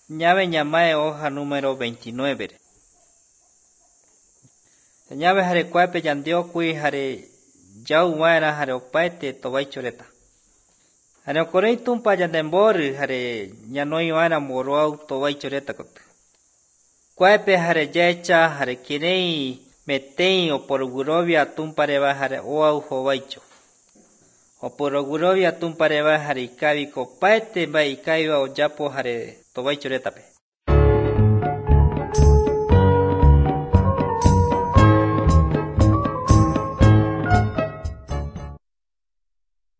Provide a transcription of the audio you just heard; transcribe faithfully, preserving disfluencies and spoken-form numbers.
Ñave ñamae hoja número veintinueve. Ñave jare kuape yandiokui jare yau waera jare opaete tovaichoreta. Jare okorei tumpa yandembori jare ñanoi waera moroau tovaichoreta kote. Kuape jare yecha jare kirei metei oporogurovia tumpareva jare oau jovaicho. Oporogurovia tumpareva jare ikavi kopaete mbae ikaviva oyapo jare tovaichoretape.